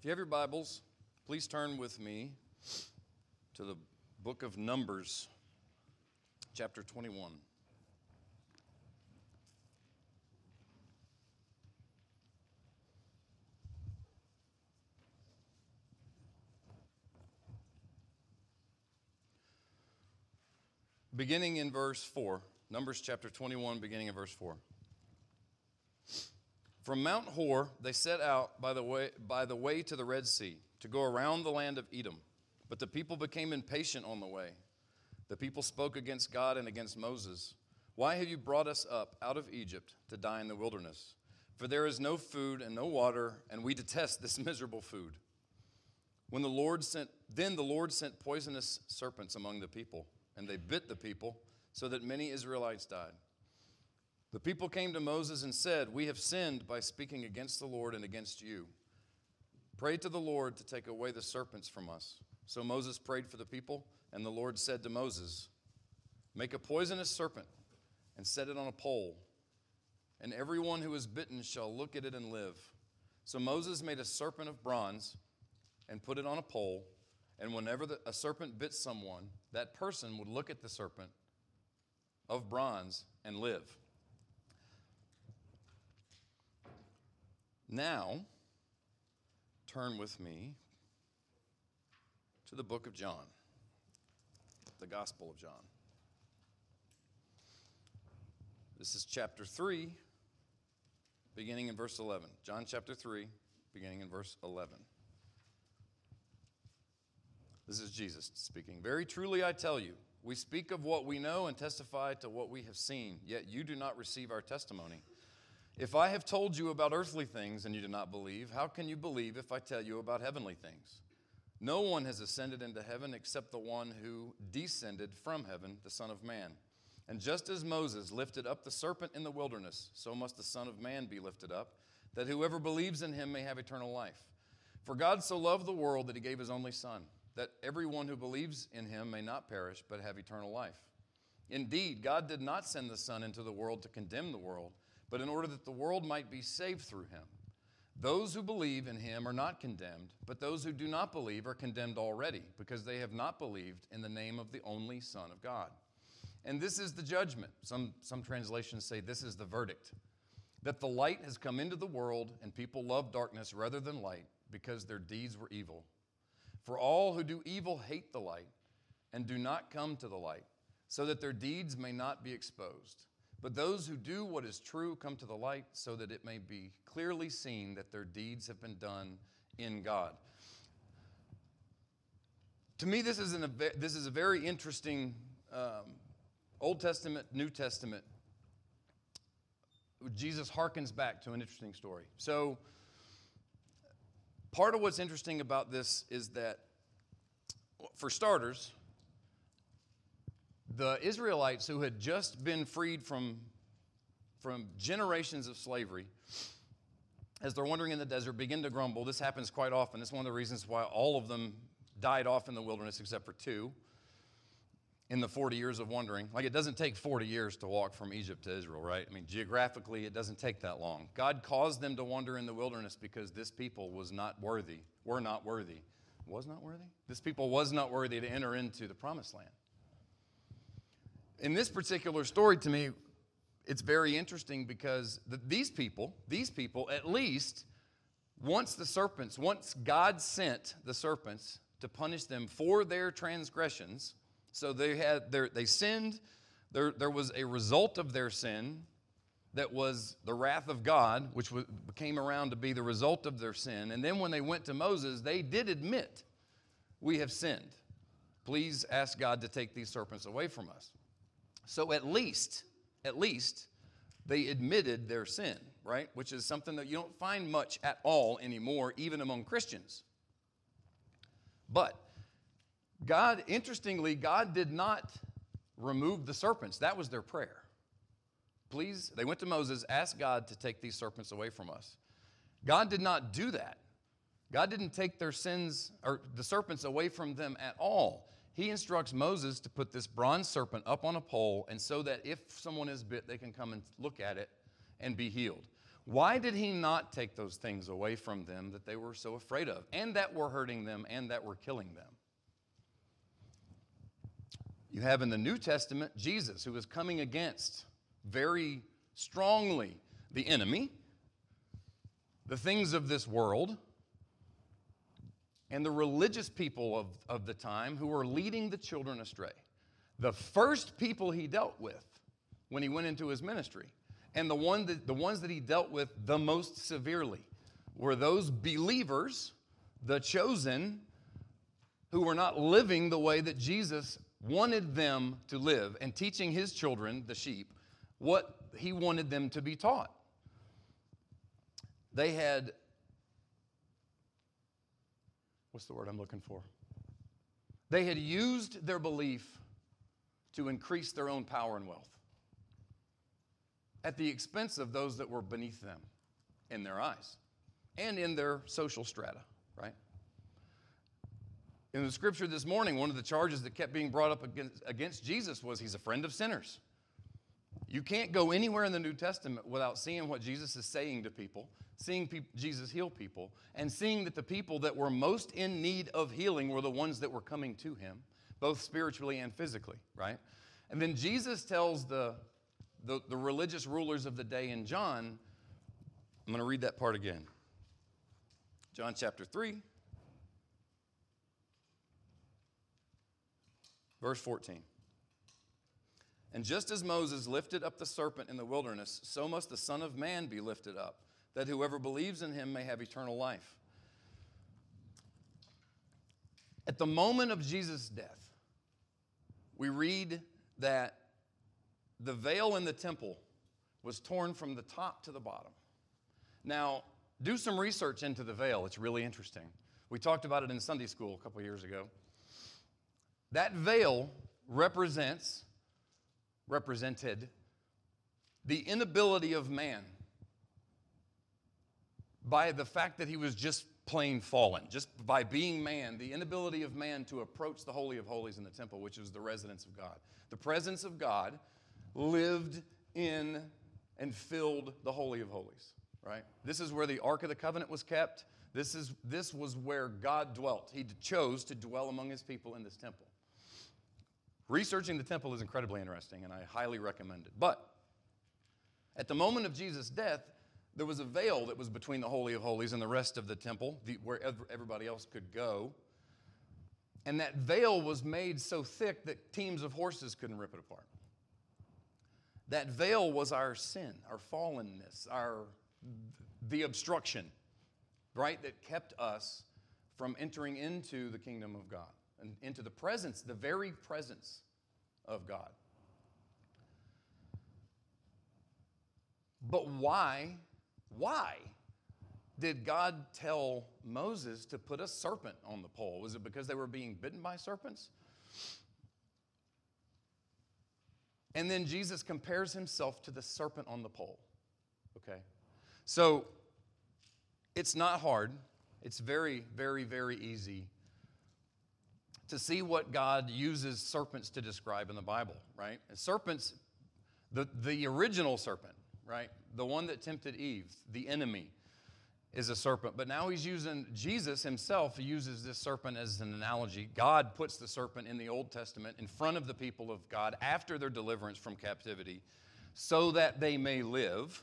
you have your Bibles, please turn with me to the book of Numbers, chapter 21. Beginning in verse 4, Numbers chapter 21, beginning in verse 4. From Mount Hor, they set out by the way to the Red Sea, to go around the land of Edom. But the people became impatient on the way. The people spoke against God and against Moses. Why have you brought us up out of Egypt to die in the wilderness? For there is no food and no water, and we detest this miserable food. Then the Lord sent poisonous serpents among the people, and they bit the people, so that many Israelites died. The people came to Moses and said, "We have sinned by speaking against the Lord and against you. Pray to the Lord to take away the serpents from us." So Moses prayed for the people, and the Lord said to Moses, "Make a poisonous serpent and set it on a pole, and everyone who is bitten shall look at it and live." So Moses made a serpent of bronze and put it on a pole, and whenever a serpent bit someone, that person would look at the serpent of bronze and live. Now, turn with me to the book of John, the Gospel of John. This is chapter 3, beginning in verse 11. John chapter 3, beginning in verse 11. This is Jesus speaking. "Very truly I tell you, we speak of what we know and testify to what we have seen, yet you do not receive our testimony. If I have told you about earthly things and you do not believe, how can you believe if I tell you about heavenly things? No one has ascended into heaven except the one who descended from heaven, the Son of Man. And just as Moses lifted up the serpent in the wilderness, so must the Son of Man be lifted up, that whoever believes in him may have eternal life. For God so loved the world that he gave his only Son, that everyone who believes in him may not perish but have eternal life. Indeed, God did not send the Son into the world to condemn the world, but in order that the world might be saved through him. Those who believe in him are not condemned, but those who do not believe are condemned already, because they have not believed in the name of the only Son of God. And this is the judgment." Some translations say this is the verdict, "that the light has come into the world, and people love darkness rather than light, because their deeds were evil. For all who do evil hate the light, and do not come to the light, so that their deeds may not be exposed. But those who do what is true come to the light, so that it may be clearly seen that their deeds have been done in God." To me, this is a very interesting Old Testament, New Testament. Jesus harkens back to an interesting story. So, part of what's interesting about this is that, for starters, the Israelites who had just been freed from generations of slavery, as they're wandering in the desert, begin to grumble. This happens quite often. It's one of the reasons why all of them died off in the wilderness except for 2 in the 40 years of wandering. Like, it doesn't take 40 years to walk from Egypt to Israel, right? I mean, geographically, it doesn't take that long. God caused them to wander in the wilderness because this people were not worthy. This people was not worthy to enter into the promised land. In this particular story, to me, it's very interesting because these people, at least, once God sent the serpents to punish them for their transgressions, so they sinned, there was a result of their sin that was the wrath of God, which came around to be the result of their sin. And then when they went to Moses, they did admit, "We have sinned. Please ask God to take these serpents away from us." So at least, they admitted their sin, right? Which is something that you don't find much at all anymore, even among Christians. But interestingly, God did not remove the serpents. That was their prayer. Please, they went to Moses, ask God to take these serpents away from us. God did not do that. God didn't take their sins or the serpents away from them at all. He instructs Moses to put this bronze serpent up on a pole, and so that if someone is bit, they can come and look at it and be healed. Why did he not take those things away from them that they were so afraid of, and that were hurting them, and that were killing them? You have in the New Testament Jesus, who is coming against very strongly the enemy, the things of this world, and the religious people of the time who were leading the children astray. The first people he dealt with when he went into his ministry, and the ones that he dealt with the most severely, were those believers, the chosen, who were not living the way that Jesus wanted them to live, and teaching his children, the sheep, what he wanted them to be taught. They had, what's the word I'm looking for? They had used their belief to increase their own power and wealth at the expense of those that were beneath them in their eyes and in their social strata, right? In the scripture this morning, one of the charges that kept being brought up against Jesus was he's a friend of sinners. You can't go anywhere in the New Testament without seeing what Jesus is saying to people, seeing Jesus heal people, and seeing that the people that were most in need of healing were the ones that were coming to him, both spiritually and physically, right? And then Jesus tells the religious rulers of the day in John, I'm going to read that part again. John chapter 3, verse 14. And just as Moses lifted up the serpent in the wilderness, so must the Son of Man be lifted up, that whoever believes in him may have eternal life. At the moment of Jesus' death, we read that the veil in the temple was torn from the top to the bottom. Now, do some research into the veil. It's really interesting. We talked about it in Sunday school a couple years ago. That veil represented the inability of man by the fact that he was just plain fallen. Just by being man, the inability of man to approach the Holy of Holies in the temple, which is the residence of God. The presence of God lived in and filled the Holy of Holies, right? This is where the Ark of the Covenant was kept. This was where God dwelt. He chose to dwell among his people in this temple. Researching the temple is incredibly interesting, and I highly recommend it. But at the moment of Jesus' death, there was a veil that was between the Holy of Holies and the rest of the temple, where everybody else could go. And that veil was made so thick that teams of horses couldn't rip it apart. That veil was our sin, our fallenness, the obstruction, right, that kept us from entering into the kingdom of God and into the presence, the very presence of God. But why did God tell Moses to put a serpent on the pole? Was it because they were being bitten by serpents? And then Jesus compares himself to the serpent on the pole. Okay? So it's not hard. It's very, very, very easy to see what God uses serpents to describe in the Bible, right? And serpents, the original serpent, right? The one that tempted Eve, the enemy, is a serpent. But now Jesus himself uses this serpent as an analogy. God puts the serpent in the Old Testament in front of the people of God after their deliverance from captivity so that they may live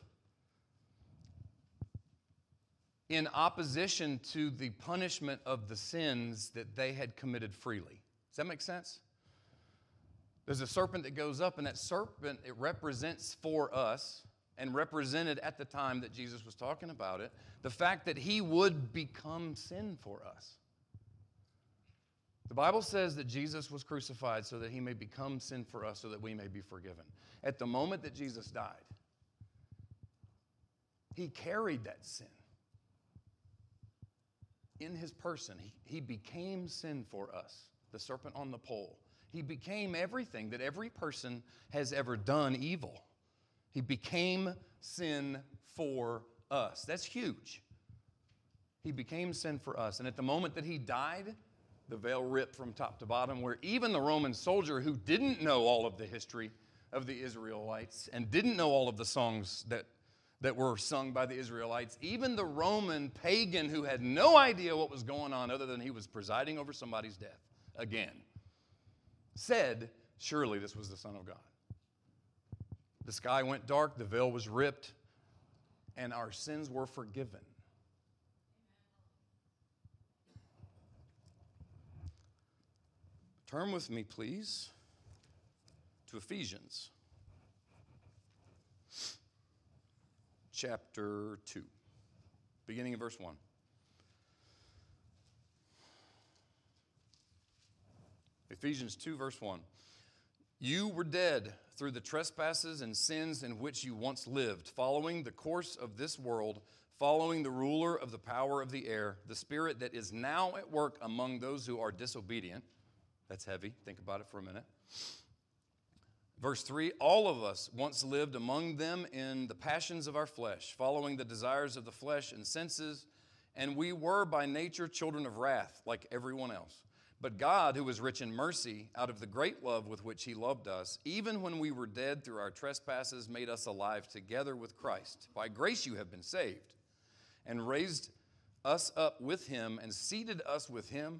in opposition to the punishment of the sins that they had committed freely. Does that make sense? There's a serpent that goes up, and that serpent, it represents for us, and represented at the time that Jesus was talking about it, the fact that he would become sin for us. The Bible says that Jesus was crucified so that he may become sin for us so that we may be forgiven. At the moment that Jesus died, he carried that sin in his person. He became sin for us, the serpent on the pole. He became everything that every person has ever done evil. He became sin for us. That's huge. He became sin for us. And at the moment that he died, the veil ripped from top to bottom, where even the Roman soldier who didn't know all of the history of the Israelites and didn't know all of the songs that were sung by the Israelites. Even the Roman pagan who had no idea what was going on other than he was presiding over somebody's death, again, said, surely this was the Son of God. The sky went dark, the veil was ripped, and our sins were forgiven. Turn with me, please, to Ephesians chapter 2, beginning in verse 1. Ephesians 2, verse 1. You were dead through the trespasses and sins in which you once lived, following the course of this world, following the ruler of the power of the air, the spirit that is now at work among those who are disobedient. That's heavy. Think about it for a minute. Verse 3, all of us once lived among them in the passions of our flesh, following the desires of the flesh and senses, and we were by nature children of wrath, like everyone else. But God, who is rich in mercy, out of the great love with which he loved us, even when we were dead through our trespasses, made us alive together with Christ. By grace you have been saved, and raised us up with him, and seated us with him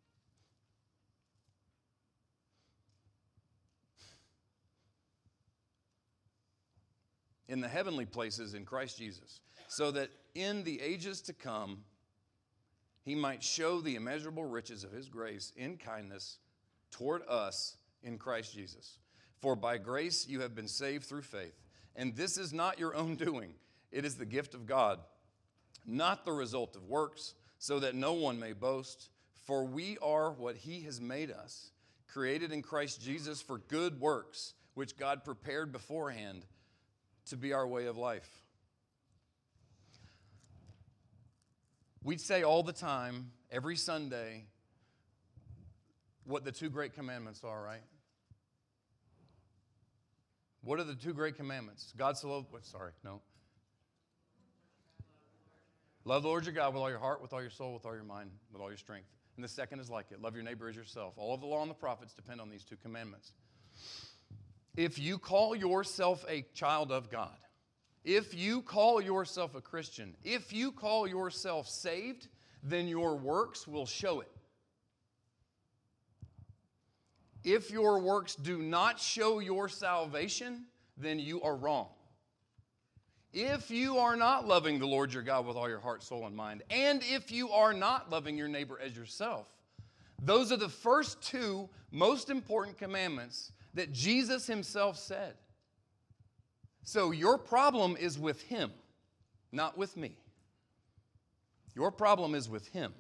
in the heavenly places in Christ Jesus, so that in the ages to come he might show the immeasurable riches of his grace in kindness toward us in Christ Jesus. For by grace you have been saved through faith, and this is not your own doing. It is the gift of God, not the result of works, so that no one may boast. For we are what he has made us, created in Christ Jesus for good works, which God prepared beforehand to be our way of life. We'd say all the time, every Sunday, what the two great commandments are, right? What are the two great commandments? God so loved, Love the Lord your God with all your heart, with all your soul, with all your mind, with all your strength. And the second is like it. Love your neighbor as yourself. All of the law and the prophets depend on these two commandments. If you call yourself a child of God, if you call yourself a Christian, if you call yourself saved, then your works will show it. If your works do not show your salvation, then you are wrong. If you are not loving the Lord your God with all your heart, soul, and mind, and if you are not loving your neighbor as yourself, those are the first two most important commandments that Jesus himself said. So your problem is with him, not with me. Your problem is with him.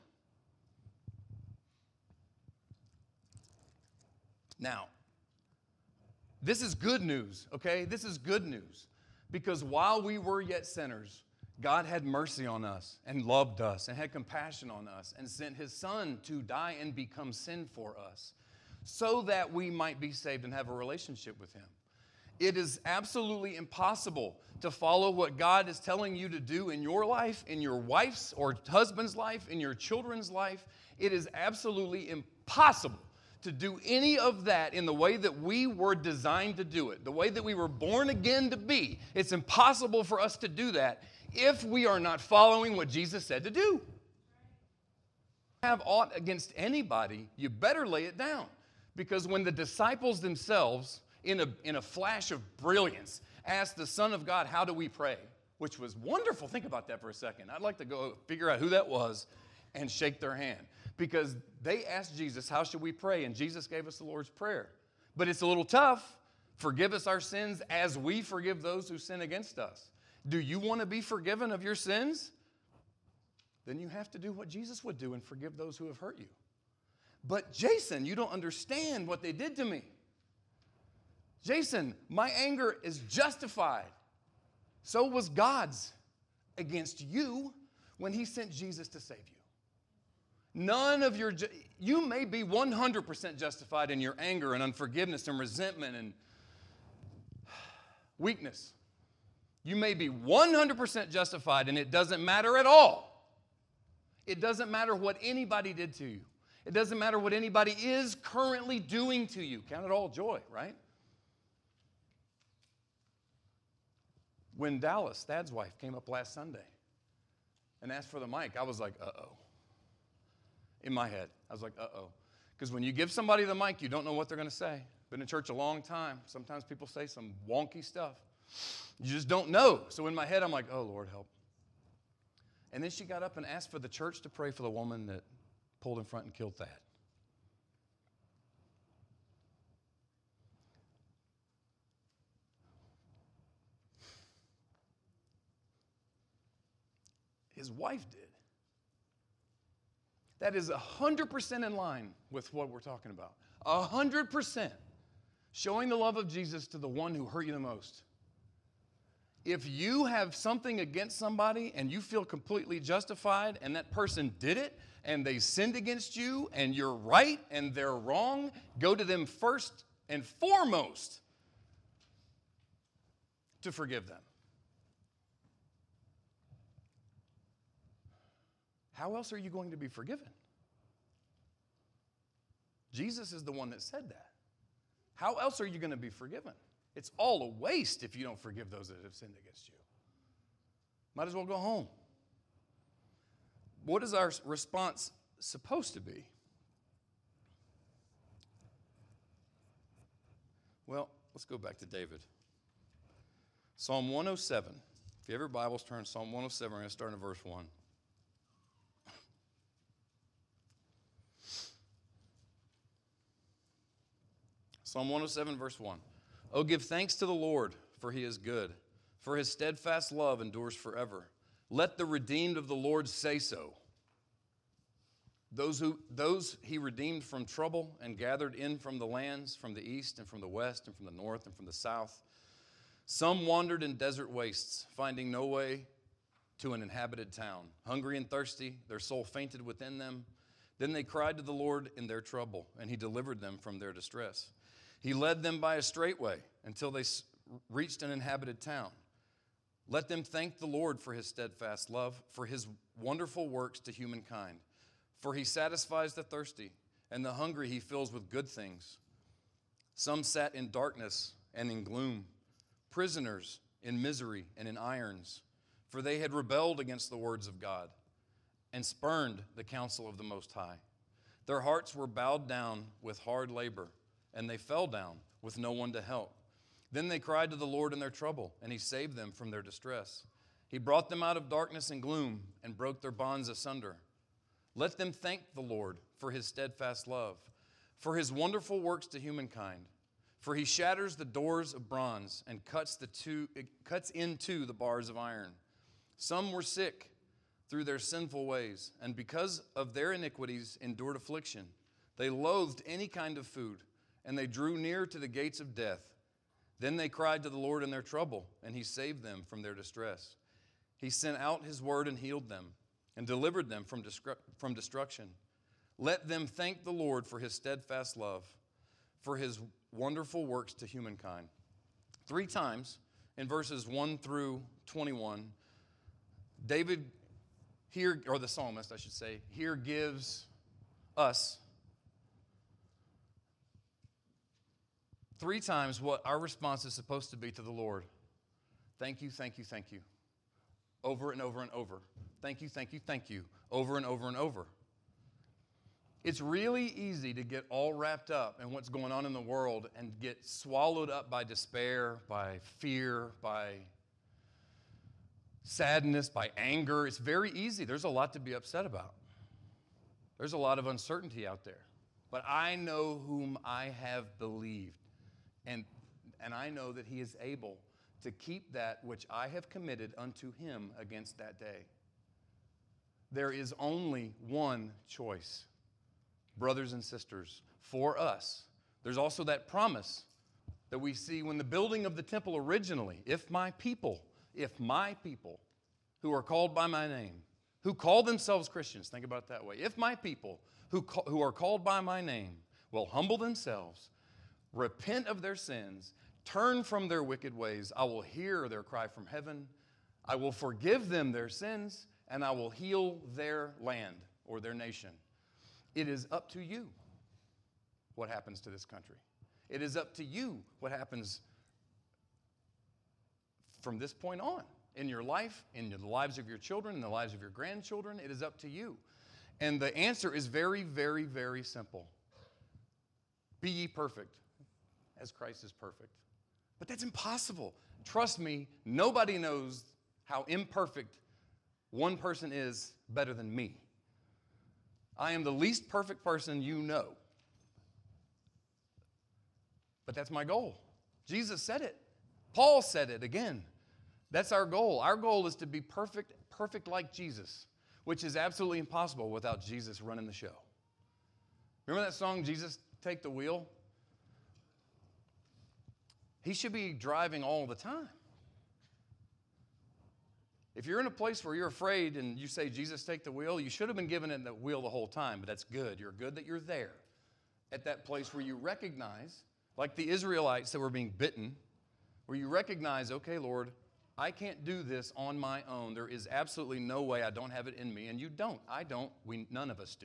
Now, this is good news, okay? This is good news. Because while we were yet sinners, God had mercy on us and loved us and had compassion on us and sent his Son to die and become sin for us so that we might be saved and have a relationship with him. It is absolutely impossible to follow what God is telling you to do in your life, in your wife's or husband's life, in your children's life. It is absolutely impossible to do any of that in the way that we were designed to do it, the way that we were born again to be. It's impossible for us to do that if we are not following what Jesus said to do. Have aught against anybody, you better lay it down. Because when the disciples themselves, in a flash of brilliance, asked the Son of God, how do we pray? Which was wonderful. Think about that for a second. I'd like to go figure out who that was and shake their hand. Because they asked Jesus, how should we pray? And Jesus gave us the Lord's Prayer. But it's a little tough. Forgive us our sins as we forgive those who sin against us. Do you want to be forgiven of your sins? Then you have to do what Jesus would do and forgive those who have hurt you. But Jason, you don't understand what they did to me. Jason, my anger is justified. So was God's against you when he sent Jesus to save you. None of your, you may be 100% justified in your anger and unforgiveness and resentment and weakness. You may be 100% justified and it doesn't matter at all. It doesn't matter what anybody did to you. It doesn't matter what anybody is currently doing to you. Count it all joy, right? When Dallas, Thad's wife, came up last Sunday and asked for the mic, I was like, uh-oh. In my head, I was like, uh-oh. Because when you give somebody the mic, you don't know what they're going to say. Been in church a long time. Sometimes people say some wonky stuff. You just don't know. So in my head, I'm like, oh, Lord, help. And then she got up and asked for the church to pray for the woman that pulled in front and killed Thad. His wife did. That is 100% in line with what we're talking about. 100% showing the love of Jesus to the one who hurt you the most. If you have something against somebody and you feel completely justified and that person did it and they sinned against you and you're right and they're wrong, go to them first and foremost to forgive them. How else are you going to be forgiven? Jesus is the one that said that. How else are you going to be forgiven? It's all a waste if you don't forgive those that have sinned against you. Might as well go home. What is our response supposed to be? Well, let's go back to David. Psalm 107. If you have your Bibles, turn to Psalm 107. We're going to start in verse 1. Psalm 107, verse 1. Oh, give thanks to the Lord, for he is good, for his steadfast love endures forever. Let the redeemed of the Lord say so. Those he redeemed from trouble and gathered in from the lands, from the east and from the west and from the north and from the south. Some wandered in desert wastes, finding no way to an inhabited town. Hungry and thirsty, their soul fainted within them. Then they cried to the Lord in their trouble, and he delivered them from their distress. He led them by a straight way until they reached an inhabited town. Let them thank the Lord for his steadfast love, for his wonderful works to humankind. For he satisfies the thirsty, and the hungry he fills with good things. Some sat in darkness and in gloom, prisoners in misery and in irons, for they had rebelled against the words of God and spurned the counsel of the Most High. Their hearts were bowed down with hard labor, and they fell down with no one to help. Then they cried to the Lord in their trouble, and he saved them from their distress. He brought them out of darkness and gloom and broke their bonds asunder. Let them thank the Lord for his steadfast love, for his wonderful works to humankind. For he shatters the doors of bronze and cuts into the bars of iron. Some were sick through their sinful ways, and because of their iniquities endured affliction. They loathed any kind of food, and they drew near to the gates of death. Then they cried to the Lord in their trouble, and he saved them from their distress. He sent out his word and healed them, and delivered them from destruction. Let them thank the Lord for his steadfast love, for his wonderful works to humankind. 3 times in verses 1 through 21, David here, or the psalmist, I should say, here gives us 3 times what our response is supposed to be to the Lord. Thank you, thank you, thank you. Over and over and over. Thank you, thank you, thank you. Over and over and over. It's really easy to get all wrapped up in what's going on in the world and get swallowed up by despair, by fear, by sadness, by anger. It's very easy. There's a lot to be upset about. There's a lot of uncertainty out there. But I know whom I have believed. And I know that he is able to keep that which I have committed unto him against that day. There is only one choice, brothers and sisters, for us. There's also that promise that we see when the building of the temple originally, if my people who are called by my name, who call themselves Christians, think about it that way. If my people who are called by my name will humble themselves, repent of their sins, turn from their wicked ways, I will hear their cry from heaven. I will forgive them their sins, and I will heal their land or their nation. It is up to you what happens to this country. It is up to you what happens from this point on. In your life, in the lives of your children, in the lives of your grandchildren, it is up to you. And the answer is very, very, very simple. Be ye perfect, as Christ is perfect. But that's impossible. Trust me, nobody knows how imperfect one person is better than me. I am the least perfect person you know. But that's my goal. Jesus said it. Paul said it again. That's our goal. Our goal is to be perfect like Jesus, which is absolutely impossible without Jesus running the show. Remember that song, Jesus Take the Wheel? He should be driving all the time. If you're in a place where you're afraid and you say, Jesus, take the wheel, you should have been given it the wheel the whole time, but that's good. You're good that you're there at that place where you recognize, like the Israelites that were being bitten, where you recognize, okay, Lord, I can't do this on my own. There is absolutely no way. I don't have it in me, and you don't. I don't. None of us do.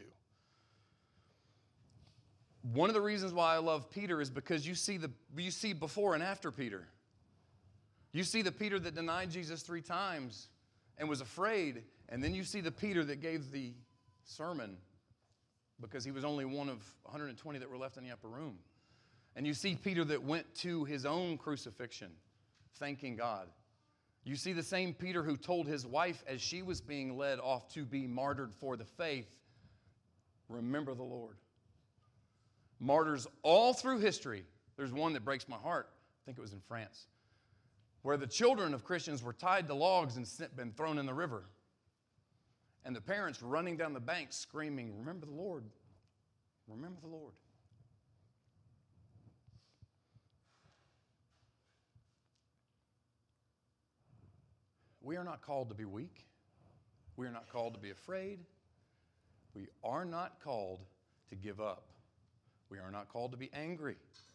One of the reasons why I love Peter is because you see before and after Peter. You see the Peter that denied Jesus 3 times and was afraid, and then you see the Peter that gave the sermon because he was only one of 120 that were left in the upper room. And you see Peter that went to his own crucifixion, thanking God. You see the same Peter who told his wife as she was being led off to be martyred for the faith, remember the Lord. Martyrs all through history. There's one that breaks my heart. I think it was in France, where the children of Christians were tied to logs and been thrown in the river. And the parents running down the bank screaming, remember the Lord, remember the Lord. We are not called to be weak. We are not called to be afraid. We are not called to give up. We are not called to be angry.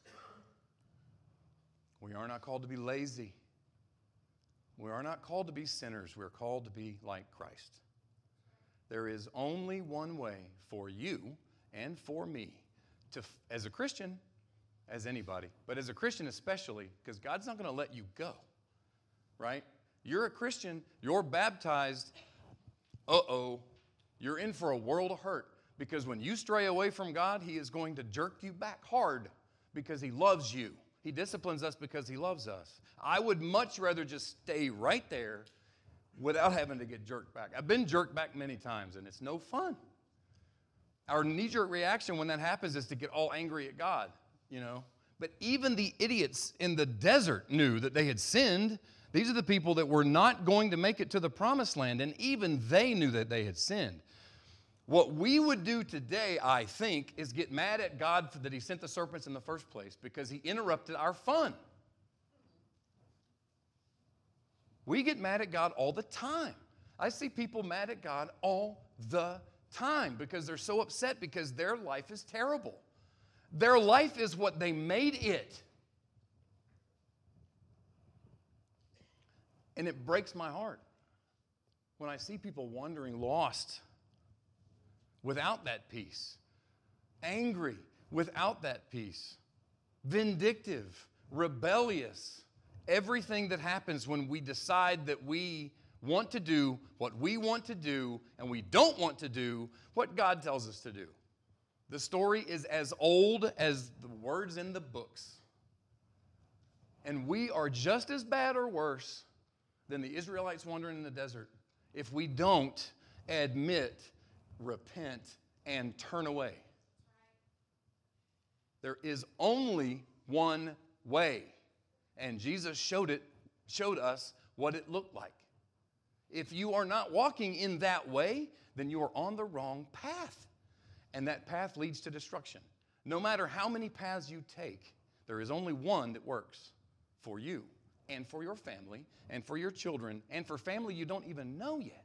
We are not called to be lazy. We are not called to be sinners. We are called to be like Christ. There is only one way for you and for me to, as a Christian, as anybody, but as a Christian especially, because God's not going to let you go, right? You're a Christian, you're baptized, you're in for a world of hurt. Because when you stray away from God, He is going to jerk you back hard because He loves you. He disciplines us because He loves us. I would much rather just stay right there without having to get jerked back. I've been jerked back many times, and it's no fun. Our knee-jerk reaction when that happens is to get all angry at God, you know. But even the idiots in the desert knew that they had sinned. These are the people that were not going to make it to the promised land, and even they knew that they had sinned. What we would do today, I think, is get mad at God that He sent the serpents in the first place because He interrupted our fun. We get mad at God all the time. I see people mad at God all the time because they're so upset because their life is terrible. Their life is what they made it. And it breaks my heart when I see people wandering lost without that peace, angry without that peace, vindictive, rebellious. Everything that happens when we decide that we want to do what we want to do and we don't want to do what God tells us to do. The story is as old as the words in the books. And we are just as bad or worse than the Israelites wandering in the desert if we don't admit, repent, and turn away. There is only one way, and Jesus showed us what it looked like. If you are not walking in that way, then you are on the wrong path, and that path leads to destruction. No matter how many paths you take, there is only one that works for you and for your family and for your children and for family you don't even know yet.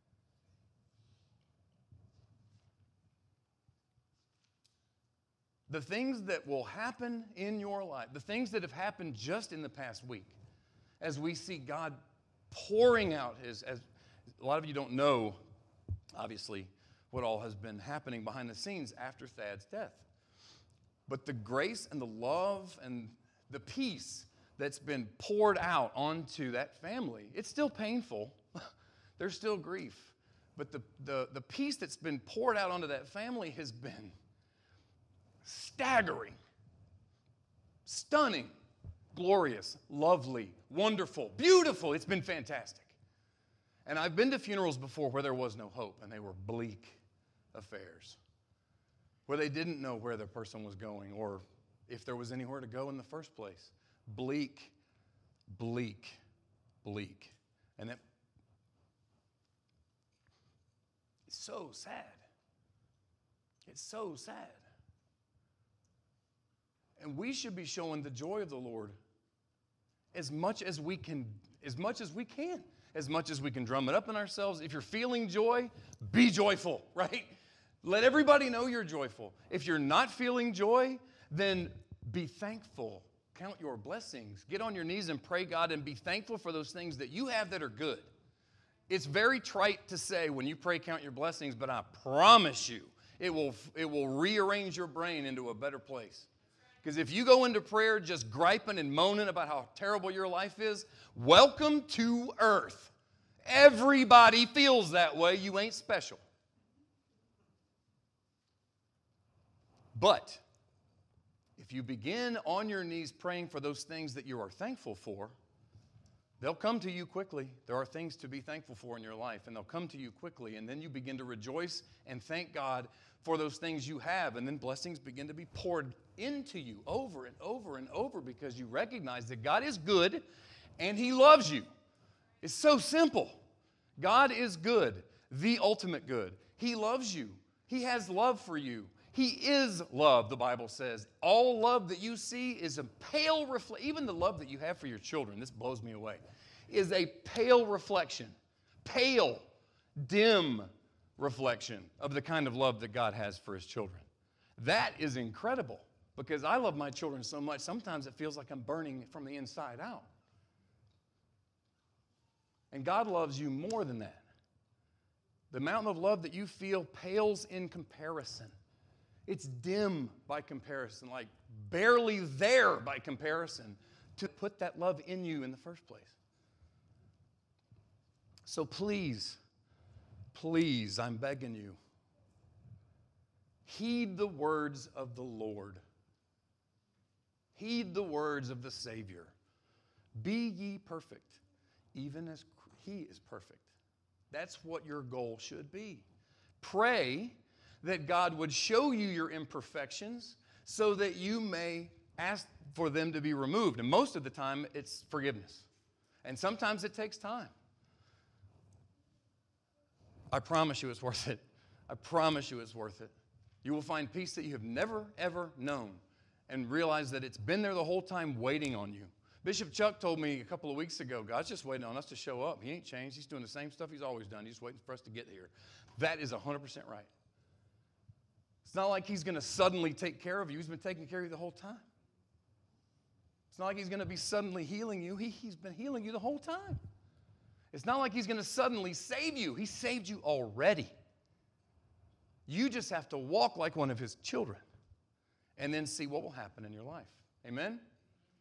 The things that will happen in your life, the things that have happened just in the past week, as we see God pouring out as a lot of you don't know, obviously, what all has been happening behind the scenes after Thad's death. But the grace and the love and the peace that's been poured out onto that family. It's still painful. There's still grief. But the peace that's been poured out onto that family has been staggering, stunning, glorious, lovely, wonderful, beautiful. It's been fantastic. And I've been to funerals before where there was no hope, and they were bleak affairs, where they didn't know where the person was going or if there was anywhere to go in the first place. Bleak, bleak, bleak. And it's so sad. It's so sad. And we should be showing the joy of the Lord as much as we can, as much as we can drum it up in ourselves. If you're feeling joy, be joyful, right? Let everybody know you're joyful. If you're not feeling joy, then be thankful. Count your blessings. Get on your knees and pray God and be thankful for those things that you have that are good. It's very trite to say when you pray, count your blessings, but I promise you, it will rearrange your brain into a better place. Because if you go into prayer just griping and moaning about how terrible your life is, welcome to earth. Everybody feels that way. You ain't special. But if you begin on your knees praying for those things that you are thankful for, they'll come to you quickly. There are things to be thankful for in your life, and they'll come to you quickly. And then you begin to rejoice and thank God for those things you have. And then blessings begin to be poured into you over and over and over because you recognize that God is good and He loves you. It's so simple. God is good, the ultimate good. He loves you. He has love for you. He is love, the Bible says. All love that you see is a pale reflection. Even the love that you have for your children, this blows me away, is a pale reflection, pale, dim reflection of the kind of love that God has for His children. That is incredible because I love my children so much, sometimes it feels like I'm burning from the inside out. And God loves you more than that. The mountain of love that you feel pales in comparison. It's dim by comparison, like barely there by comparison to put that love in you in the first place. So please, please, I'm begging you, heed the words of the Lord. Heed the words of the Savior. Be ye perfect, even as He is perfect. That's what your goal should be. Pray that God would show you your imperfections so that you may ask for them to be removed. And most of the time, it's forgiveness. And sometimes it takes time. I promise you it's worth it. I promise you it's worth it. You will find peace that you have never, ever known and realize that it's been there the whole time waiting on you. Bishop Chuck told me a couple of weeks ago, God's just waiting on us to show up. He ain't changed. He's doing the same stuff He's always done. He's just waiting for us to get here. That is 100% right. It's not like He's going to suddenly take care of you. He's been taking care of you the whole time. It's not like He's going to be suddenly healing you. He's been healing you the whole time. It's not like He's going to suddenly save you. He saved you already. You just have to walk like one of His children and then see what will happen in your life. Amen?